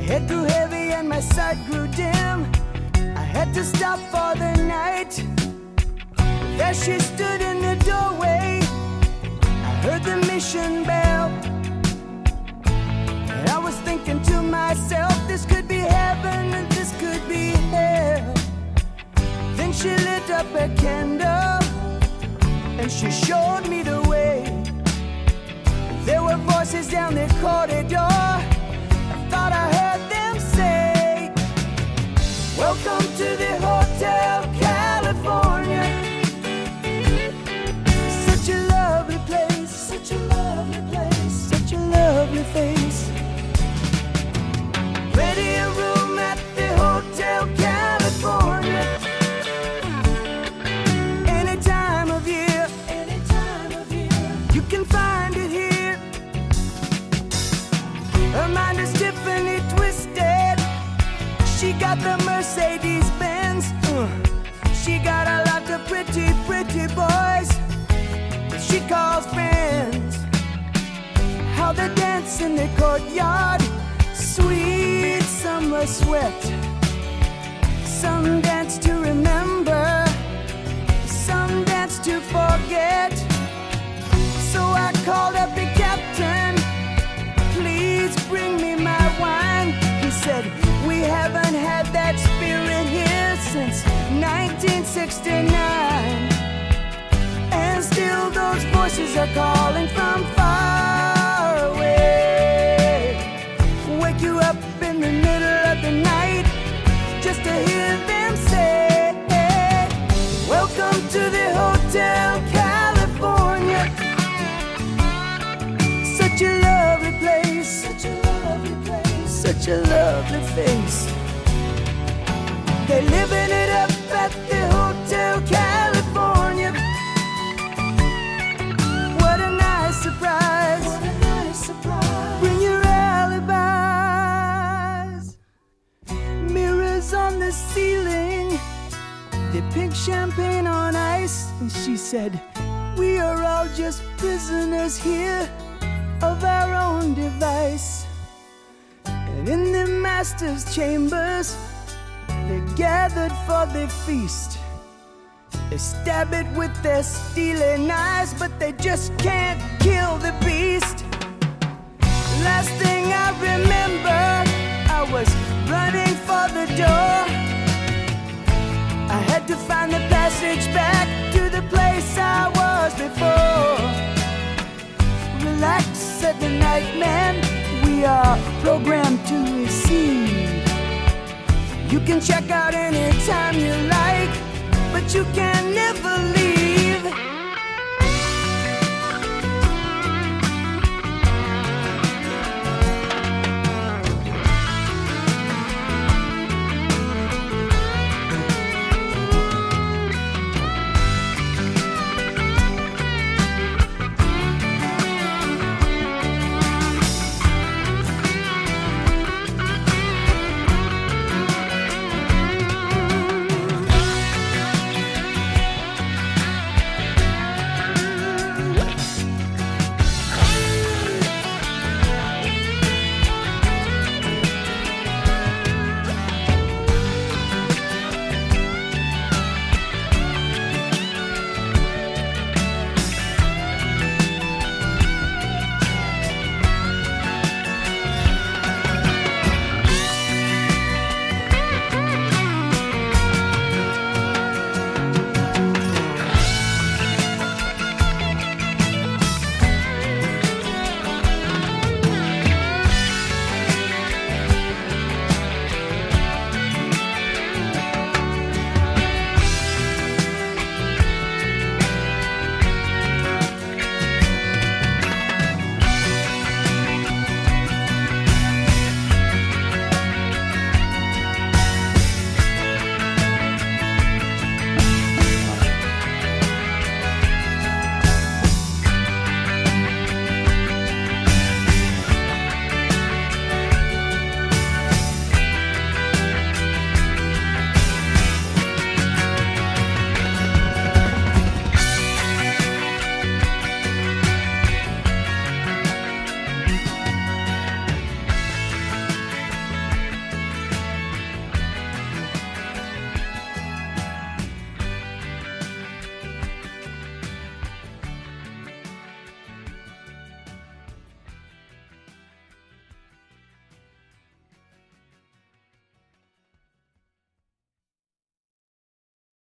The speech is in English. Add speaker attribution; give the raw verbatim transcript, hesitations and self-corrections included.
Speaker 1: head grew heavy and my sight grew dim. I had to stop for the night. There she stood in the doorway. I heard the mission bell. And I was thinking to myself, this could be heaven and this could be hell. Then she lit up a candle and she showed me the way. There were voices down the corridor. I thought I heard them say, welcome to the Hotel California. Such a lovely place, such a lovely place, such a lovely face. Ready a room at the Hotel California. Any time of year, any time of year, you can find it here. Her mind is Tiffany twisted. She got the Mercedes Benz. Uh, she got a lot of pretty, pretty boys that she calls friends. How they dance in the courtyard, sweet summer sweat. Some dance to remember, some dance to forget. So I called up the captain, please bring me my wine. He said, we haven't had that spirit here since nineteen sixty-nine. And still those voices are calling from far away. Wake you up in the middle of the night just to hear them say, welcome to the Hotel California. Such a lovely place, such a lovely place, such a lovely face. They're living it up at the Hotel California. What a nice surprise, what a nice surprise. Bring your alibis. Mirrors on the ceiling, the pink champagne on ice. And she said, we are all just prisoners here of our own device. And in the master's chambers, they gathered for the feast. They stab it with their steely knives, but they just can't kill the beast. Last thing I remember, I was running for the door. I had to find the passage back to the place I was before. Relax, said the night man, we are programmed to receive. You can check out anytime you like, but you can never leave.